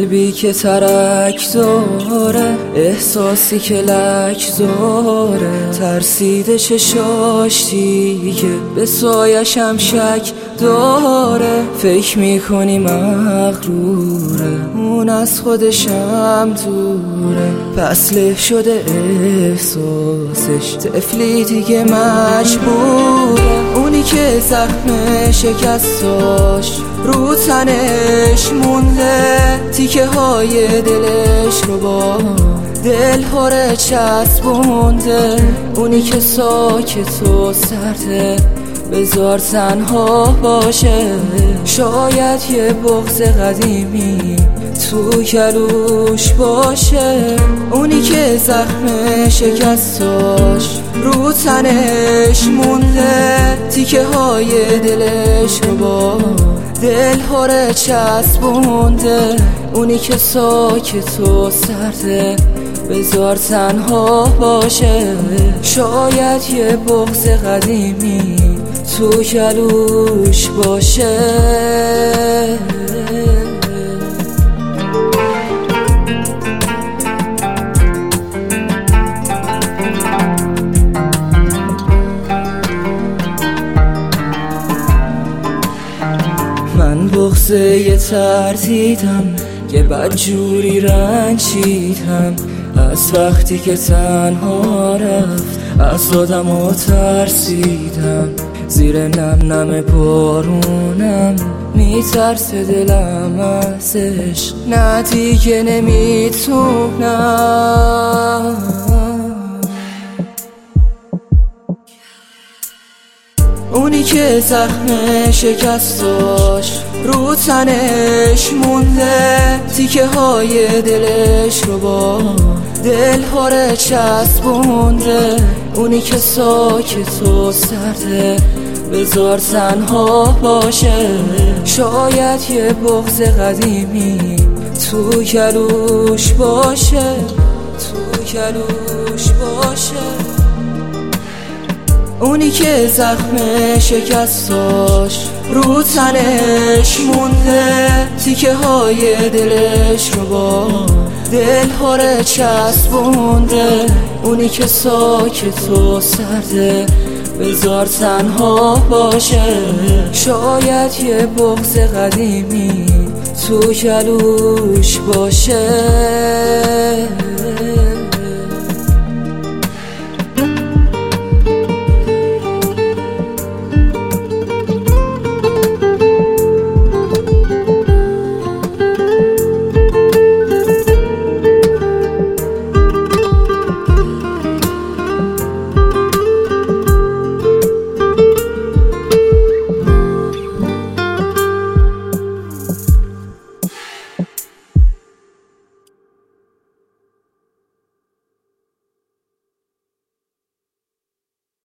قلبی که ترک داره، احساسی که لک داره، ترسیده چشاش دیگه به سایشم شک داره. فکر میکنی مغروره، اون از خودشم دوره، پس له شده احساسش، طفلی دیگه مجبوره. اونی که زخم شکستاش رو تنش مونده، تیکه های دلش رو با دل هره چسبونده. اونی که ساکت و سرده بذار تنها باشه، شاید یه بغض قدیمی تو گلوش باشه. اونی که زخم شکستاش رو تنش مونده، تیکه های دلش رو با دل هره چسبونده. اونی که ساکت و سرده بذار تنها باشه، شاید یه بغض قدیمی تو گلوش باشه. من بغضه یه تردیدم که بدجوری رنجیدم، از وقتی که تنها رفت از آدم و ترسیدم. زیر نم نم بارونم میترسه دلم ازش، نه دیگه نمیتونم. اونی که زخم شکستاش رو تنش مونده، تیکه های دلش رو با دل هره چسبونده. اونی که ساکت و سرده بذار تنها باشه، شاید یه بغض قدیمی تو گلوش باشه، تو گلوش باشه. اونی که زخم شکستاش رو تنش مونده، تیکه های دلش رو با دل هره چسبونده. اونی که ساکت و سرده بذار تنها باشه، شاید یه بغض قدیمی تو گلوش باشه.